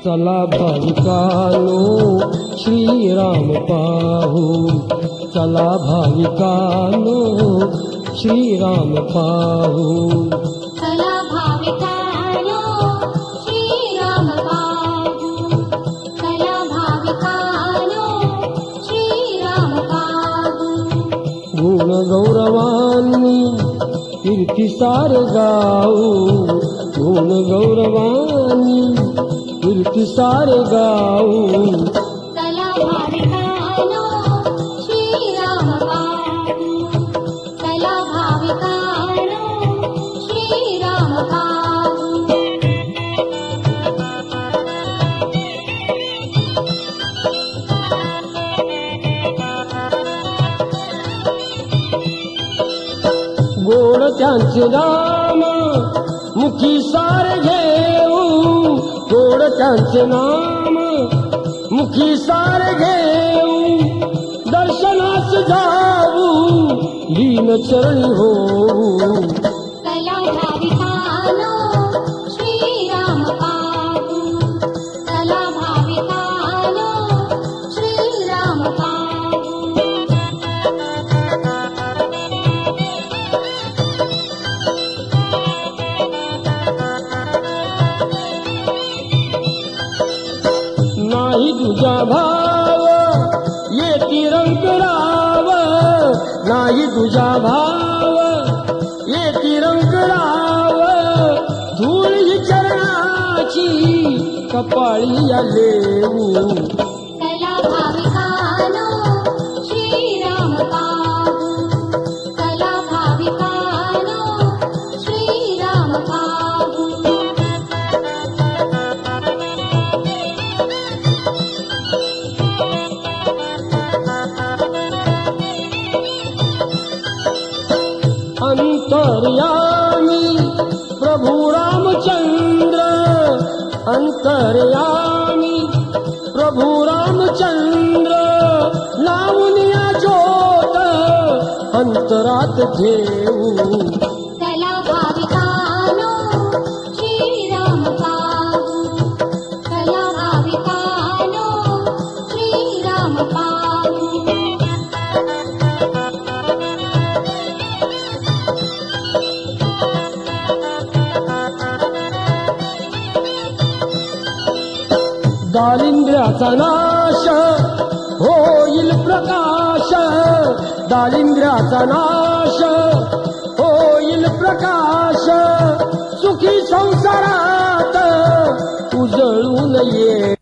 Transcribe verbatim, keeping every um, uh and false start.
चला भाविकानो श्रीराम पाहू, चला भाविकानो श्रीराम पाहू. चला भाविकानो श्रीराम पाहू, चला भाविकानो श्रीराम पाहू. गुण गौरवांनी कीर्ती सारे गाऊ, गुण गौरवांनी कीर्ती सारे गाऊ. चला भाविकानो श्रीराम पाहू, चला भाविकानो श्रीराम पाहू. गोड त्यांचे नाम मुखी सारे घेऊ, गोड त्यांचे नाम मुखी सारे घेऊ. दर्शनास जाऊ लीन चरणी होऊ. चला भाविकानो श्रीराम पाहू, चला भाविकानो श्रीराम पाहू. नाही तुझा भाव येती रंगराव, नाही तुझा भाव येती रंगराव. धूळ ही चरणाची कपाळी या लेऊ. चला भाविकानो श्रीराम पाहू, चला भाविकानो श्रीराम पाहू. अंतर्यामी प्रभु रामचंद्र, अंतर्यामी प्रभु रामचंद्र. लावूनिया ज्योत अंतरात ठेवू. चला भाविकानो श्रीराम पाहू, चला भाविकानो श्रीराम पाहू. दारिद्र्याचा नाश होईल प्रकाश, दारिद्र्याचा नाश होईल प्रकाश. सुखी संसारात उजळून ये.